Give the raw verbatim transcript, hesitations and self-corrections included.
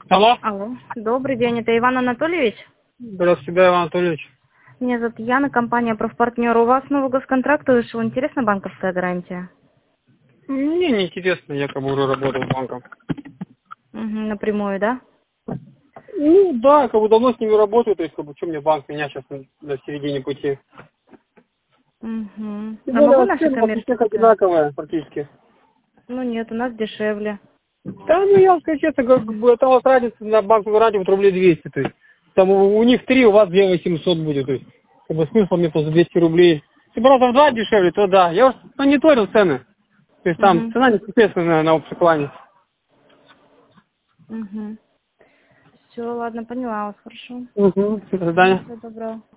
Алло. Алло. Добрый день, это Иван Анатольевич? Здравствуйте, да, Иван Анатольевич. Меня зовут Яна, компания «Профпартнер». У вас новый госконтракт вышел. Интересна банковская гарантия? Мне не интересно, я как бы уже работал с банком. Угу, напрямую, да? Ну да, как бы давно с ними работаю, то есть как бы что мне банк меня сейчас на, на середине пути. Угу. Тем А более, могу вот наши цены у всех коммерческие? одинаковые практически. Ну нет, у нас дешевле. Да, ну я вам скажу честно, как бы это у вас разница на банковскую гарантию вот рублей двести, то есть там у, у них три, у вас две восемьсот будет, то есть как бы смысл мне за двести рублей. Если бы раза в два дешевле, то да. Я уже мониторил цены. То есть там Угу. цена не существенная на общем плане. Угу. Все, ладно, поняла вас, хорошо. Угу. До свидания. Всего доброго.